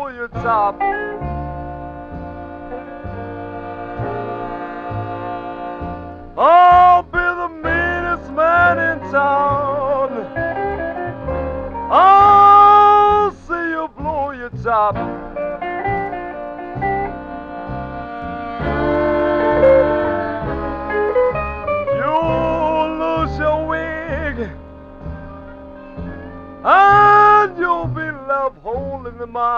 blow your top. I'll be the meanest man in town. I'll see you blow your top. You'll lose your wig, and you'll be left holding the mouth.